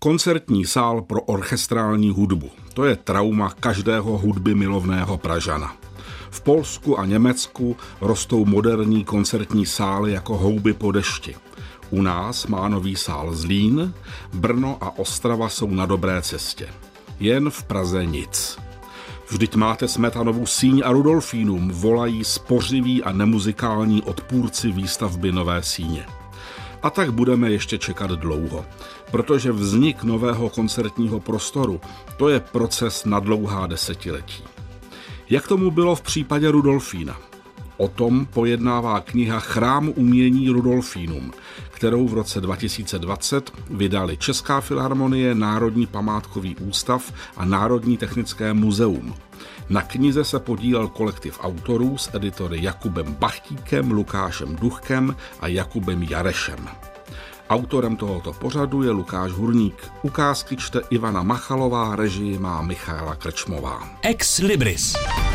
Koncertní sál pro orchestrální hudbu. To je trauma každého hudby milovného Pražana. V Polsku a Německu rostou moderní koncertní sály jako houby po dešti. U nás má nový sál Zlín, Brno a Ostrava jsou na dobré cestě. Jen v Praze nic. Vždyť máte Smetanovu síň a Rudolfínum, volají spořiví a nemuzikální odpůrci výstavby nové síně. A tak budeme ještě čekat dlouho, protože vznik nového koncertního prostoru, to je proces na dlouhá desetiletí. Jak tomu bylo v případě Rudolfína? O tom pojednává kniha Chrám umění Rudolfínum, kterou v roce 2020 vydali Česká filharmonie, Národní památkový ústav a Národní technické muzeum. Na knize se podílel kolektiv autorů s editory Jakubem Bachtíkem, Lukášem Duchkem a Jakubem Jarešem. Autorem tohoto pořadu je Lukáš Hurník. Ukázky čte Ivana Machalová, režii má Michaela Krčmová. Ex Libris.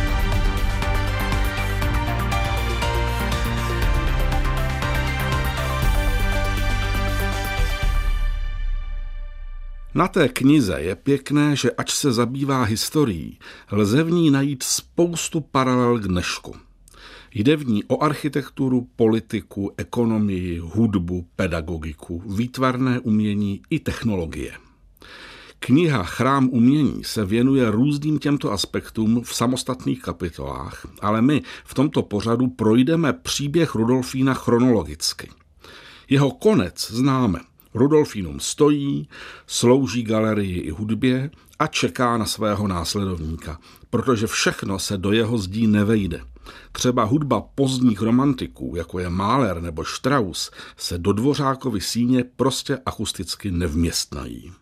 Na té knize je pěkné, že ač se zabývá historií, lze v ní najít spoustu paralel k dnešku. Jde v ní o architekturu, politiku, ekonomii, hudbu, pedagogiku, výtvarné umění i technologie. Kniha Chrám umění se věnuje různým těmto aspektům v samostatných kapitolách, ale my v tomto pořadu projdeme příběh Rudolfína chronologicky. Jeho konec známe. Rudolfínum stojí, slouží galerii i hudbě a čeká na svého následovníka, protože všechno se do jeho zdí nevejde. Třeba hudba pozdních romantiků, jako je Mahler nebo Strauss, se do Dvořákovy síně prostě akusticky nevměstnají.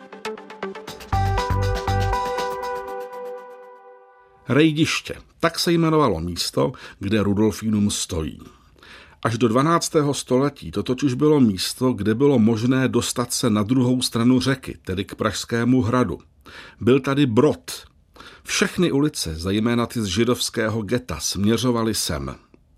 Rejdiště, tak se jmenovalo místo, kde Rudolfínum stojí. Až do 12. století to totiž bylo místo, kde bylo možné dostat se na druhou stranu řeky, tedy k Pražskému hradu. Byl tady brod. Všechny ulice, zejména ty z židovského geta, směřovaly sem.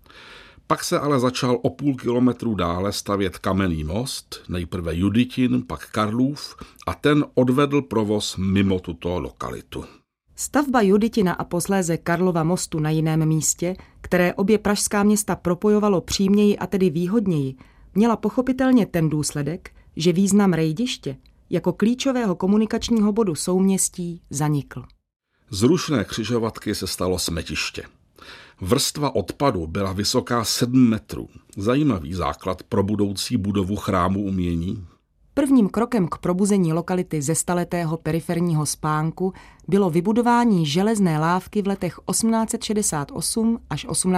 Pak se ale začal o půl kilometru dále stavět kamenný most, nejprve Juditin, pak Karlův, a ten odvedl provoz mimo tuto lokalitu. Stavba Juditina a posléze Karlova mostu na jiném místě, které obě pražská města propojovalo příměji a tedy výhodněji, měla pochopitelně ten důsledek, že význam Rejdiště jako klíčového komunikačního bodu souměstí zanikl. Z rušné křižovatky se stalo smetiště. Vrstva odpadu byla vysoká 7 metrů. Zajímavý základ pro budoucí budovu Chrámu umění. Prvním krokem k probuzení lokality ze staletého periferního spánku bylo vybudování železné lávky v letech 1868 až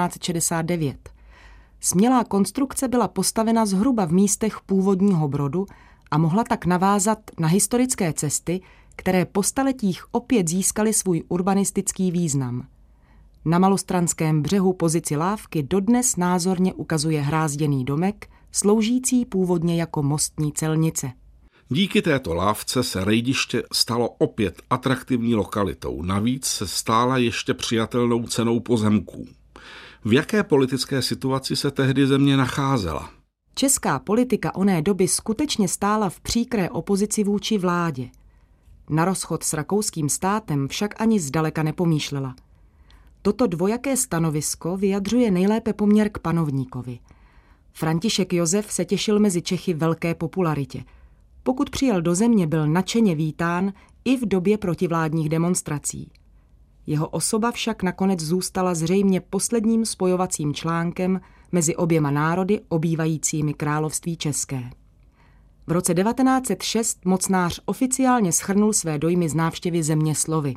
1869. Smělá konstrukce byla postavena zhruba v místech původního brodu a mohla tak navázat na historické cesty, které po staletích opět získaly svůj urbanistický význam. Na Malostranském břehu pozici lávky dodnes názorně ukazuje hrázděný domek, sloužící původně jako mostní celnice. Díky této lávce se Rejdiště stalo opět atraktivní lokalitou, navíc se stála ještě přijatelnou cenou pozemků. V jaké politické situaci se tehdy země nacházela? Česká politika oné doby skutečně stála v příkré opozici vůči vládě. Na rozchod s rakouským státem však ani zdaleka nepomýšlela. Toto dvojaké stanovisko vyjadřuje nejlépe poměr k panovníkovi. František Josef se těšil mezi Čechy velké popularitě. Pokud přijel do země, byl nadšeně vítán i v době protivládních demonstrací. Jeho osoba však nakonec zůstala zřejmě posledním spojovacím článkem mezi oběma národy obývajícími království české. V roce 1906 mocnář oficiálně shrnul své dojmy z návštěvy země slovy.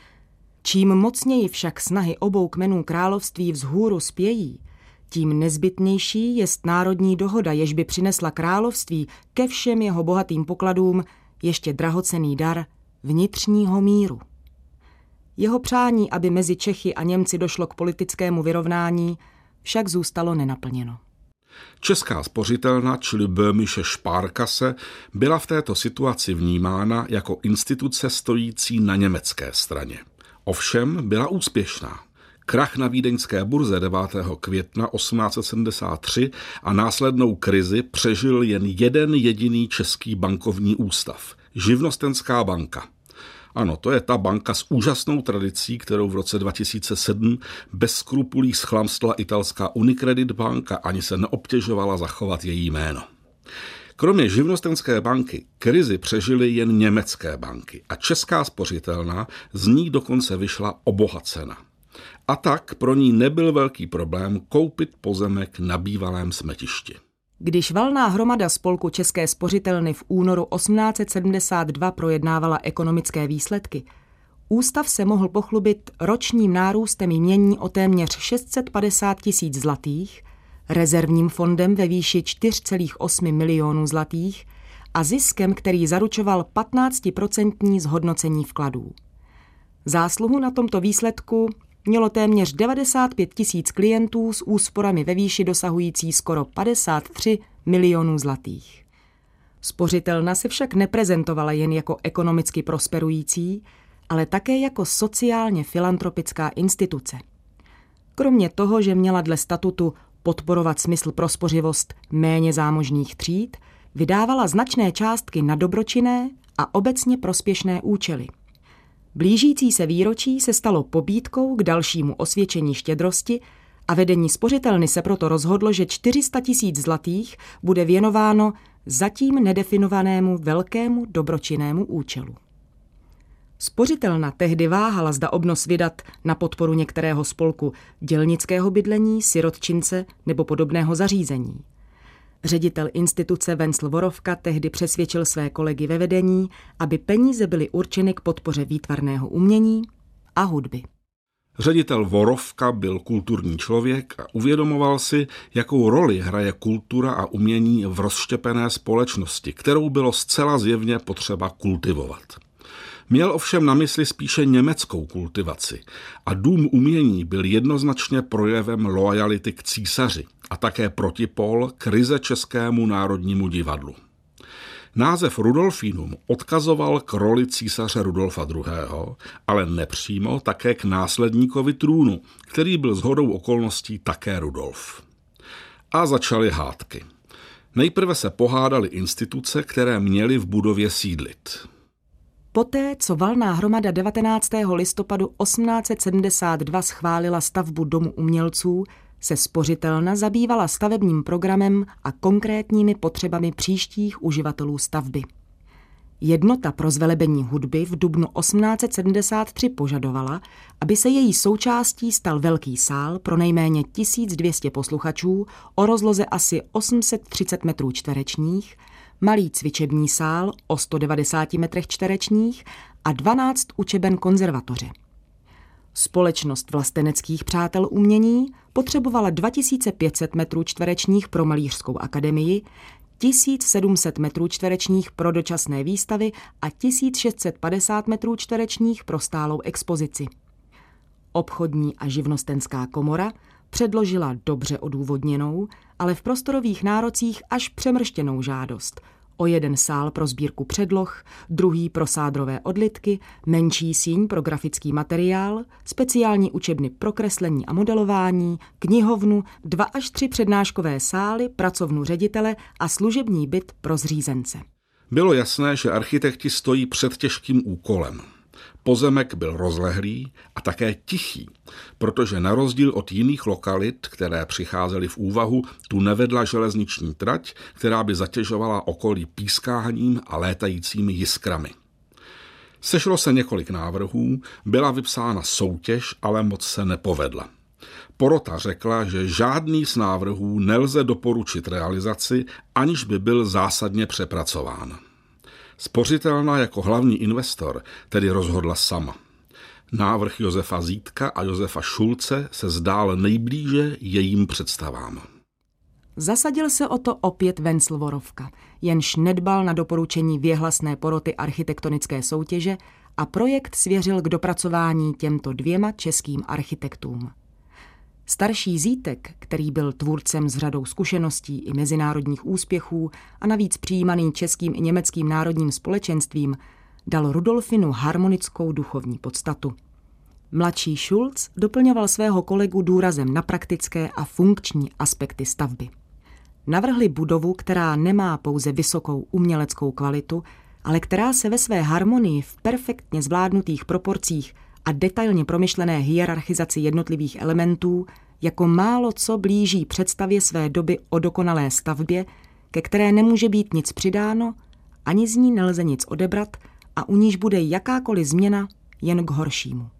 Čím mocněji však snahy obou kmenů království vzhůru spějí, tím nezbytnější jest národní dohoda, jež by přinesla království ke všem jeho bohatým pokladům ještě drahocenný dar vnitřního míru. Jeho přání, aby mezi Čechy a Němci došlo k politickému vyrovnání, však zůstalo nenaplněno. Česká spořitelna, čili Böhmische Sparkasse, byla v této situaci vnímána jako instituce stojící na německé straně. Ovšem byla úspěšná. Krach na vídeňské burze 9. května 1873 a následnou krizi přežil jen jeden jediný český bankovní ústav, Živnostenská banka. Ano, to je ta banka s úžasnou tradicí, kterou v roce 2007 bez skrupulí schlamstla italská Unicredit banka, ani se neobtěžovala zachovat její jméno. Kromě živnostenské banky krizi přežily jen německé banky a Česká spořitelna z ní dokonce vyšla obohacena. A tak pro ní nebyl velký problém koupit pozemek na bývalém smetišti. Když valná hromada spolku České spořitelny v únoru 1872 projednávala ekonomické výsledky, ústav se mohl pochlubit ročním nárůstem jmění o téměř 650 000 zlatých, rezervním fondem ve výši 4,8 milionů zlatých a ziskem, který zaručoval 15% zhodnocení vkladů. Zásluhu na tomto výsledku mělo téměř 95 000 klientů s úsporami ve výši dosahující skoro 53 milionů zlatých. Spořitelna se však neprezentovala jen jako ekonomicky prosperující, ale také jako sociálně filantropická instituce. Kromě toho, že měla dle statutu podporovat smysl pro spořivost méně zámožných tříd, vydávala značné částky na dobročinné a obecně prospěšné účely. Blížící se výročí se stalo pobídkou k dalšímu osvědčení štědrosti a vedení spořitelny se proto rozhodlo, že 400 000 zlatých bude věnováno zatím nedefinovanému velkému dobročinnému účelu. Spořitelna tehdy váhala, zda obnos vydat na podporu některého spolku dělnického bydlení, sirotčince nebo podobného zařízení. Ředitel instituce Vencl Vorovka tehdy přesvědčil své kolegy ve vedení, aby peníze byly určeny k podpoře výtvarného umění a hudby. Ředitel Vorovka byl kulturní člověk a uvědomoval si, jakou roli hraje kultura a umění v rozštěpené společnosti, kterou bylo zcela zjevně potřeba kultivovat. Měl ovšem na mysli spíše německou kultivaci a Dům umění byl jednoznačně projevem loajality k císaři a také protipól k ryze Českému národnímu divadlu. Název Rudolfinum odkazoval k roli císaře Rudolfa II., ale nepřímo také k následníkovi trůnu, který byl shodou okolností také Rudolf. A začaly hádky. Nejprve se pohádaly instituce, které měly v budově sídlit. Poté, co valná hromada 19. listopadu 1872 schválila stavbu Domu umělců, se spořitelna zabývala stavebním programem a konkrétními potřebami příštích uživatelů stavby. Jednota pro zvelebení hudby v dubnu 1873 požadovala, aby se její součástí stal velký sál pro nejméně 1200 posluchačů o rozloze asi 830 metrů čtverečních, malý cvičební sál o 190 metrech čtverečních a 12 učeben konzervatoře. Společnost vlasteneckých přátel umění potřebovala 2500 metrů čtverečních pro Malířskou akademii, 1700 metrů čtverečních pro dočasné výstavy a 1650 metrů čtverečních pro stálou expozici. Obchodní a živnostenská komora předložila dobře odůvodněnou, ale v prostorových nárocích až přemrštěnou žádost o jeden sál pro sbírku předloh, druhý pro sádrové odlitky, menší síň pro grafický materiál, speciální učebny pro kreslení a modelování, knihovnu, 2 až 3 přednáškové sály, pracovnu ředitele a služební byt pro zřízence. Bylo jasné, že architekti stojí před těžkým úkolem. Pozemek byl rozlehlý a také tichý, protože na rozdíl od jiných lokalit, které přicházely v úvahu, tu nevedla železniční trať, která by zatěžovala okolí pískáním a létajícími jiskrami. Sešlo se několik návrhů, byla vypsána soutěž, ale moc se nepovedla. Porota řekla, že žádný z návrhů nelze doporučit realizaci, aniž by byl zásadně přepracován. Spořitelna jako hlavní investor tedy rozhodla sama. Návrh Josefa Zítka a Josefa Šulce se zdál nejblíže jejím představám. Zasadil se o to opět Vencl Vorovka, jenž nedbal na doporučení věhlasné poroty architektonické soutěže a projekt svěřil k dopracování těmto 2 českým architektům. Starší Zítek, který byl tvůrcem s řadou zkušeností i mezinárodních úspěchů a navíc přijímaný českým i německým národním společenstvím, dal Rudolfinu harmonickou duchovní podstatu. Mladší Šulc doplňoval svého kolegu důrazem na praktické a funkční aspekty stavby. Navrhli budovu, která nemá pouze vysokou uměleckou kvalitu, ale která se ve své harmonii v perfektně zvládnutých proporcích a detailně promyšlené hierarchizaci jednotlivých elementů jako málo co blíží představě své doby o dokonalé stavbě, ke které nemůže být nic přidáno, ani z ní nelze nic odebrat a u níž bude jakákoliv změna jen k horšímu.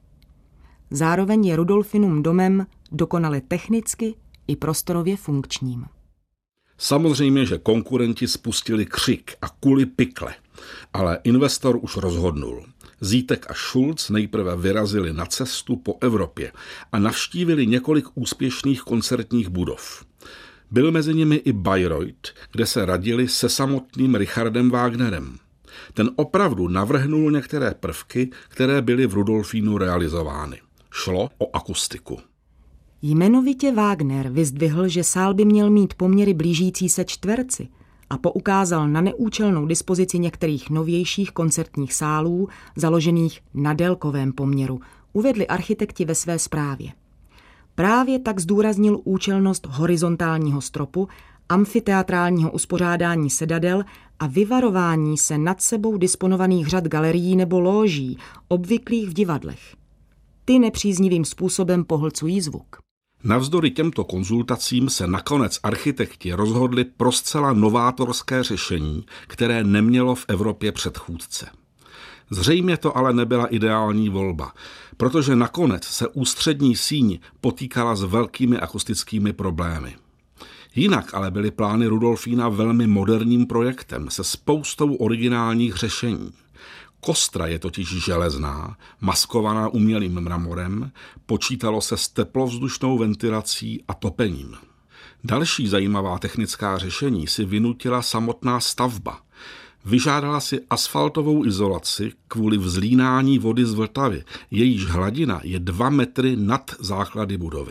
Zároveň je Rudolfinum domem dokonale technicky i prostorově funkčním. Samozřejmě, že konkurenti spustili křik a kuli pikle, ale investor už rozhodnul. Zítek a Schulz nejprve vyrazili na cestu po Evropě a navštívili několik úspěšných koncertních budov. Byl mezi nimi i Bayreuth, kde se radili se samotným Richardem Wagnerem. Ten opravdu navrhnul některé prvky, které byly v Rudolfínu realizovány. Šlo o akustiku. Jmenovitě Wagner vyzdvihl, že sál by měl mít poměry blížící se čtverci a poukázal na neúčelnou dispozici některých novějších koncertních sálů, založených na délkovém poměru, uvedli architekti ve své zprávě. Právě tak zdůraznil účelnost horizontálního stropu, amfiteatrálního uspořádání sedadel a vyvarování se nad sebou disponovaných řad galerií nebo lóží, obvyklých v divadlech. Ty nepříznivým způsobem pohlcují zvuk. Navzdory těmto konzultacím se nakonec architekti rozhodli pro zcela novátorské řešení, které nemělo v Evropě předchůdce. Zřejmě to ale nebyla ideální volba, protože nakonec se ústřední síň potýkala s velkými akustickými problémy. Jinak ale byly plány Rudolfína velmi moderním projektem se spoustou originálních řešení. Kostra je totiž železná, maskovaná umělým mramorem, počítalo se s teplovzdušnou ventilací a topením. Další zajímavá technická řešení si vynutila samotná stavba. Vyžádala si asfaltovou izolaci kvůli vzlínání vody z Vltavy, jejíž hladina je 2 metry nad základy budovy.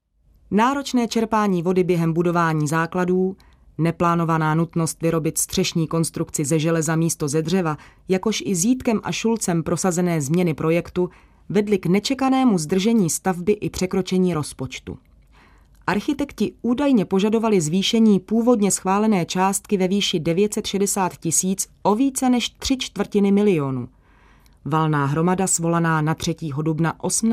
Náročné čerpání vody během budování základů, neplánovaná nutnost vyrobit střešní konstrukci ze železa místo ze dřeva, jakož i Zítkem a Schulzem prosazené změny projektu vedly k nečekanému zdržení stavby i překročení rozpočtu. Architekti údajně požadovali zvýšení původně schválené částky ve výši 960 000 o více než 3/4 milionu. Valná hromada svolaná na 3. dubna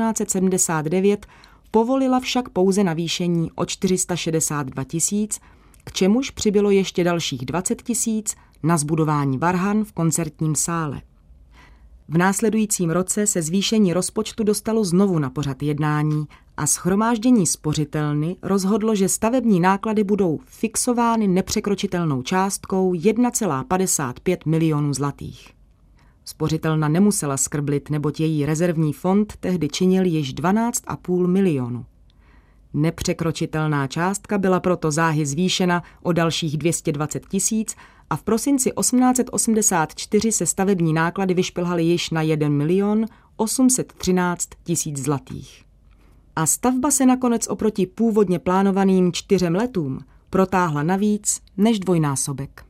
1879 povolila však pouze navýšení o 462 000, k čemuž přibylo ještě dalších 20 000 na zbudování varhan v koncertním sále. V následujícím roce se zvýšení rozpočtu dostalo znovu na pořad jednání a shromáždění spořitelny rozhodlo, že stavební náklady budou fixovány nepřekročitelnou částkou 1,55 milionů zlatých. Spořitelna nemusela skrblit, neboť její rezervní fond tehdy činil již 12,5 milionu. Nepřekročitelná částka byla proto záhy zvýšena o dalších 220 000 a v prosinci 1884 se stavební náklady vyšplhaly již na 1 813 000 zlatých. A stavba se nakonec oproti původně plánovaným 4 letům protáhla navíc než dvojnásobek.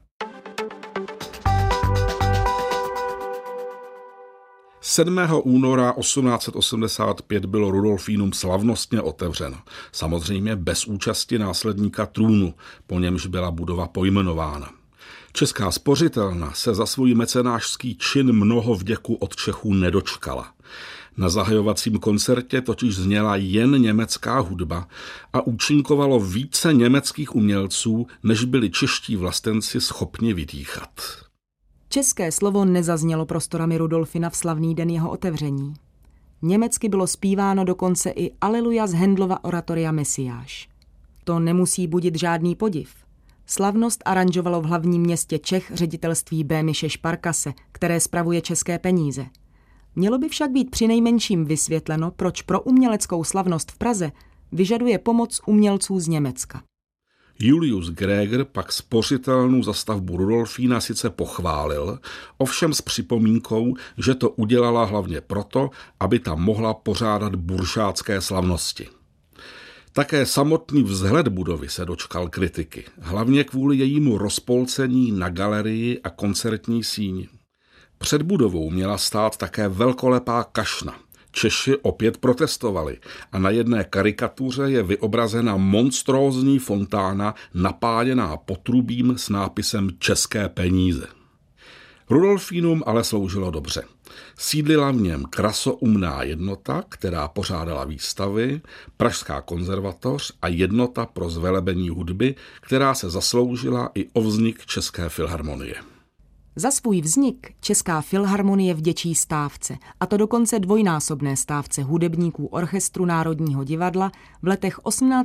7. února 1885 bylo Rudolfínum slavnostně otevřeno, samozřejmě bez účasti následníka trůnu, po němž byla budova pojmenována. Česká spořitelna se za svůj mecenášský čin mnoho vděku od Čechů nedočkala. Na zahajovacím koncertě totiž zněla jen německá hudba a účinkovalo více německých umělců, než byli čeští vlastenci schopni vydýchat. České slovo nezaznělo prostorami Rudolfina v slavný den jeho otevření. Německy bylo zpíváno dokonce i Aleluja z Handlova oratoria Mesiáš. To nemusí budit žádný podiv. Slavnost aranžovalo v hlavním městě Čech ředitelství Böhmische Sparkasse, které spravuje české peníze. Mělo by však být přinejmenším vysvětleno, proč pro uměleckou slavnost v Praze vyžaduje pomoc umělců z Německa. Julius Gräger pak spořitelnu za stavbu Rudolfína sice pochválil, ovšem s připomínkou, že to udělala hlavně proto, aby tam mohla pořádat buržácké slavnosti. Také samotný vzhled budovy se dočkal kritiky, hlavně kvůli jejímu rozpolcení na galerii a koncertní síni. Před budovou měla stát také velkolepá kašna. Češi opět protestovali a na jedné karikatuře je vyobrazena monstrózní fontána napájená potrubím s nápisem České peníze. Rudolfínum ale sloužilo dobře. Sídlila v něm krasoumná jednota, která pořádala výstavy, Pražská konzervatoř a jednota pro zvelebení hudby, která se zasloužila i o vznik České filharmonie. Za svůj vznik Česká filharmonie vděčí stávce, a to dokonce dvojnásobné stávce hudebníků orchestru Národního divadla v letech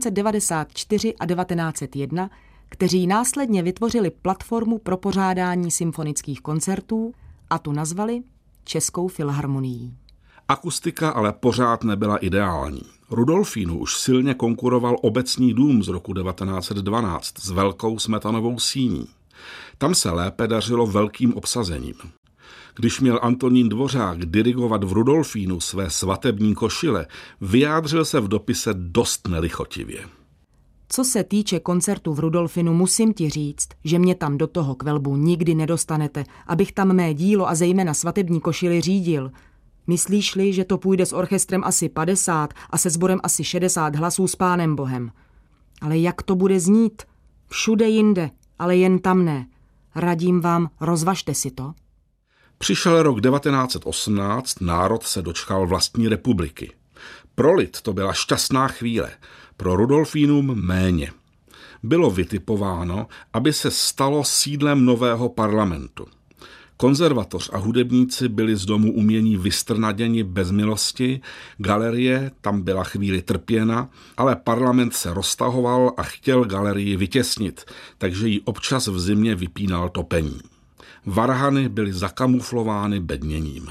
1894 a 1901, kteří následně vytvořili platformu pro pořádání symfonických koncertů a tu nazvali Českou filharmonií. Akustika ale pořád nebyla ideální. Rudolfínu už silně konkuroval Obecní dům z roku 1912 s velkou smetanovou síní. Tam se lépe dařilo velkým obsazením. Když měl Antonín Dvořák dirigovat v Rudolfínu své svatební košile, vyjádřil se v dopise dost nelichotivě. Co se týče koncertu v Rudolfinu, musím ti říct, že mě tam do toho kvelbu nikdy nedostanete, abych tam mé dílo a zejména svatební košili řídil. Myslíš-li, že to půjde s orchestrem asi 50 a se sborem asi 60 hlasů s Pánem Bohem? Ale jak to bude znít? Všude jinde, ale jen tam ne. Radím vám, rozvažte si to. Přišel rok 1918, národ se dočkal vlastní republiky. Pro lid to byla šťastná chvíle, pro Rudolfínum méně. Bylo vytipováno, aby se stalo sídlem nového parlamentu. Konzervatoř a hudebníci byli z domu umění vystrnaděni bez milosti, galerie tam byla chvíli trpěna, ale parlament se roztahoval a chtěl galerii vytěsnit, takže ji občas v zimě vypínal topení. Varhany byly zakamuflovány bedněním.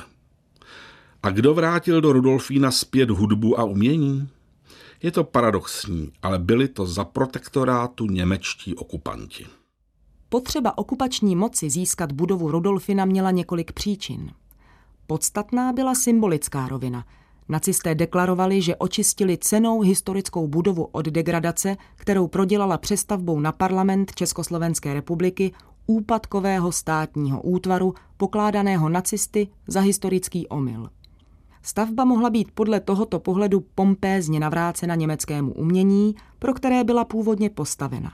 A kdo vrátil do Rudolfína zpět hudbu a umění? Je to paradoxní, ale byli to za protektorátu němečtí okupanti. Potřeba okupační moci získat budovu Rudolfina měla několik příčin. Podstatná byla symbolická rovina. Nacisté deklarovali, že očistili cennou historickou budovu od degradace, kterou prodělala přestavbou na parlament Československé republiky úpadkového státního útvaru, pokládaného nacisty za historický omyl. Stavba mohla být podle tohoto pohledu pompézně navrácena německému umění, pro které byla původně postavena.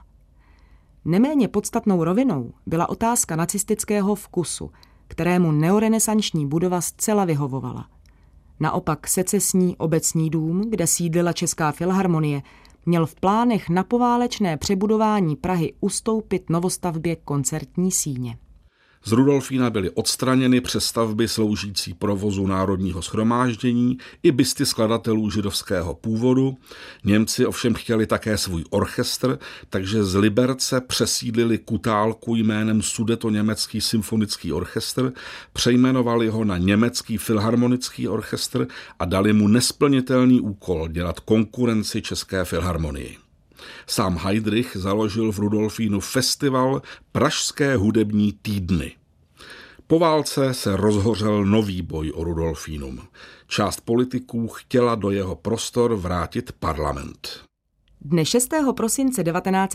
Neméně podstatnou rovinou byla otázka nacistického vkusu, kterému neorenesanční budova zcela vyhovovala. Naopak secesní Obecní dům, kde sídlila Česká filharmonie, měl v plánech na poválečné přebudování Prahy ustoupit novostavbě koncertní síně. Z Rudolfína byly odstraněny přestavby sloužící provozu Národního shromáždění i busty skladatelů židovského původu. Němci ovšem chtěli také svůj orchestr, takže z Liberce přesídlili Kutálku jménem Sudetoněmecký symfonický orchestr, přejmenovali ho na Německý filharmonický orchestr a dali mu nesplnitelný úkol dělat konkurenci České filharmonii. Sám Heydrich založil v Rudolfínu festival Pražské hudební týdny. Po válce se rozhořel nový boj o Rudolfínum. Část politiků chtěla do jeho prostor vrátit parlament. Dne 6. prosince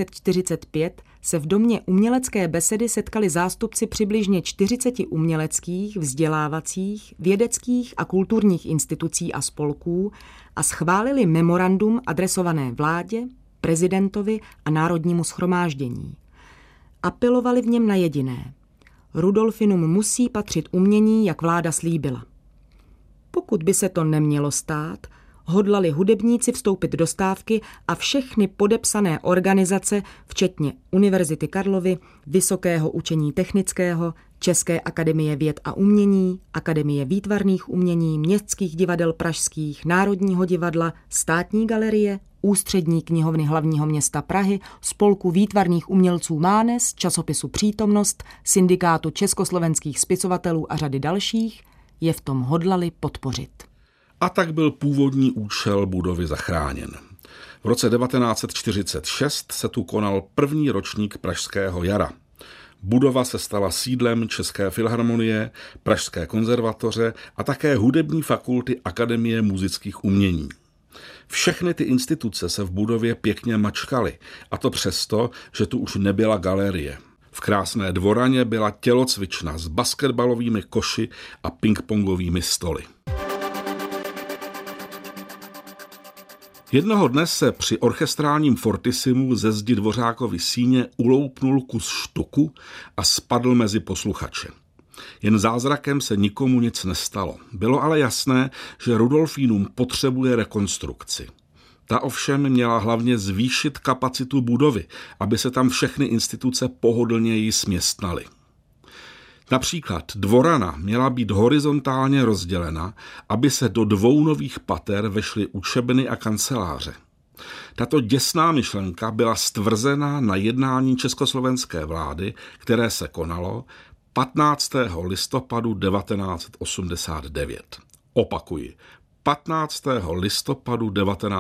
1945 se v domě umělecké besedy setkali zástupci přibližně 40 uměleckých, vzdělávacích, vědeckých a kulturních institucí a spolků a schválili memorandum adresované vládě, prezidentovi a Národnímu shromáždění. Apelovali v něm na jediné. Rudolfinum musí patřit umění, jak vláda slíbila. Pokud by se to nemělo stát, hodlali hudebníci vstoupit do stávky a všechny podepsané organizace, včetně Univerzity Karlovy, Vysokého učení technického, České akademie věd a umění, Akademie výtvarných umění, Městských divadel pražských, Národního divadla, Státní galerie, Ústřední knihovny hlavního města Prahy, Spolku výtvarných umělců Mánes, časopisu Přítomnost, Syndikátu československých spisovatelů a řady dalších, je v tom hodlali podpořit. A tak byl původní účel budovy zachráněn. V roce 1946 se tu konal první ročník Pražského jara. Budova se stala sídlem České filharmonie, Pražské konzervatoře a také hudební fakulty Akademie múzických umění. Všechny ty instituce se v budově pěkně mačkaly, a to přesto, že tu už nebyla galerie. V krásné dvoraně byla tělocvična s basketbalovými koši a pingpongovými stoly. Jednoho dne se při orchestrálním fortisimu ze zdi Dvořákovy síně uloupnul kus štuku a spadl mezi posluchače. Jen zázrakem se nikomu nic nestalo. Bylo ale jasné, že Rudolfínum potřebuje rekonstrukci. Ta ovšem měla hlavně zvýšit kapacitu budovy, aby se tam všechny instituce pohodlněji směstnaly. Například dvorana měla být horizontálně rozdělena, aby se do 2 nových pater vešly učebny a kanceláře. Tato děsná myšlenka byla stvrzena na jednání československé vlády, které se konalo 15. listopadu 1989. Opakuji, 15. listopadu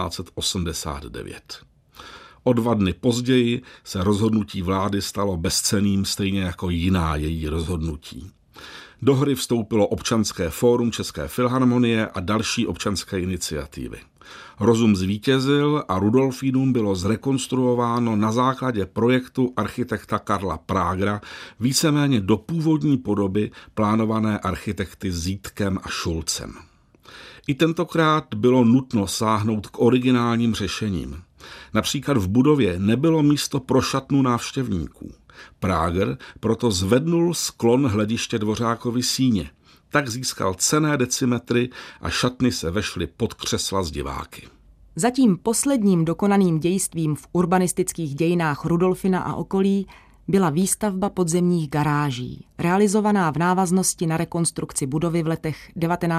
1989. O 2 dny později se rozhodnutí vlády stalo bezcenným, stejně jako jiná její rozhodnutí. Do hry vstoupilo Občanské fórum České filharmonie a další občanské iniciativy. Rozum zvítězil a Rudolfínum bylo zrekonstruováno na základě projektu architekta Karla Prágera víceméně do původní podoby plánované architekty Zítkem a Šulcem. I tentokrát bylo nutno sáhnout k originálním řešením. Například v budově nebylo místo pro šatnu návštěvníků. Práger proto zvednul sklon hlediště Dvořákovy síně. Tak získal cenné decimetry a šatny se vešly pod křesla s diváky. Zatím posledním dokonaným dějstvím v urbanistických dějinách Rudolfina a okolí byla výstavba podzemních garáží, realizovaná v návaznosti na rekonstrukci budovy v letech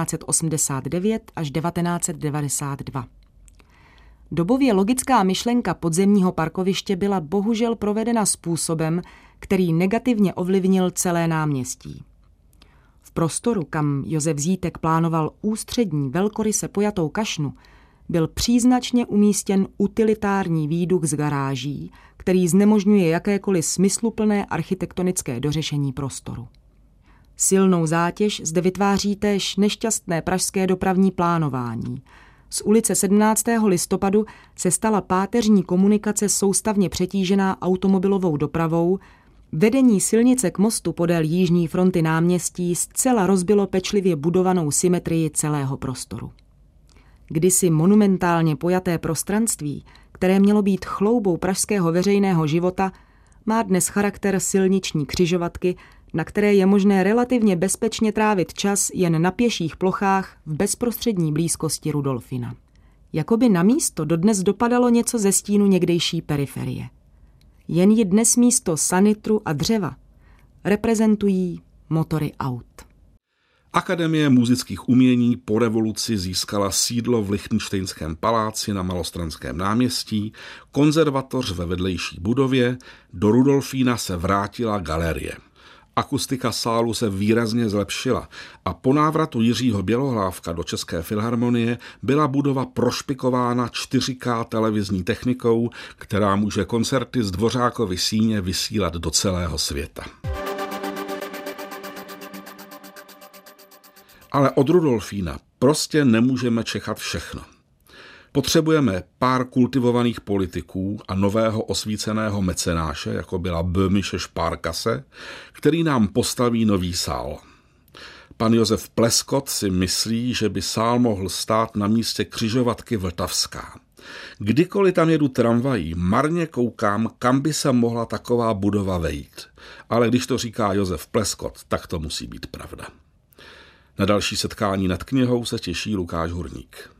1989 až 1992. Dobově logická myšlenka podzemního parkoviště byla bohužel provedena způsobem, který negativně ovlivnil celé náměstí. V prostoru, kam Josef Zítek plánoval ústřední velkoryse pojatou kašnu, byl příznačně umístěn utilitární výduch z garáží, který znemožňuje jakékoliv smysluplné architektonické dořešení prostoru. Silnou zátěž zde vytváří též nešťastné pražské dopravní plánování. Z ulice 17. listopadu se stala páteřní komunikace soustavně přetížená automobilovou dopravou. Vedení silnice k mostu podél jižní fronty náměstí zcela rozbilo pečlivě budovanou symetrii celého prostoru. Kdysi monumentálně pojaté prostranství, které mělo být chloubou pražského veřejného života, má dnes charakter silniční křižovatky, na které je možné relativně bezpečně trávit čas jen na pěších plochách v bezprostřední blízkosti Rudolfina. Jakoby na místo dodnes dopadalo něco ze stínu někdejší periferie. Jen ji dnes místo sanitru a dřeva reprezentují motory aut. Akademie múzických umění po revoluci získala sídlo v Lichtenštejnském paláci na Malostranském náměstí, konzervatoř ve vedlejší budově, do Rudolfína se vrátila galerie. Akustika sálu se výrazně zlepšila a po návratu Jiřího Bělohlávka do České filharmonie byla budova prošpikována 4K televizní technikou, která může koncerty z Dvořákovy síně vysílat do celého světa. Ale od Rudolfína prostě nemůžeme čekat všechno. Potřebujeme pár kultivovaných politiků a nového osvíceného mecenáše, jako byla Böhmische Sparkasse, který nám postaví nový sál. Pan Josef Pleskot si myslí, že by sál mohl stát na místě křižovatky Vltavská. Kdykoliv tam jedu tramvají, marně koukám, kam by se mohla taková budova vejít. Ale když to říká Josef Pleskot, tak to musí být pravda. Na další setkání nad knihou se těší Lukáš Hurník.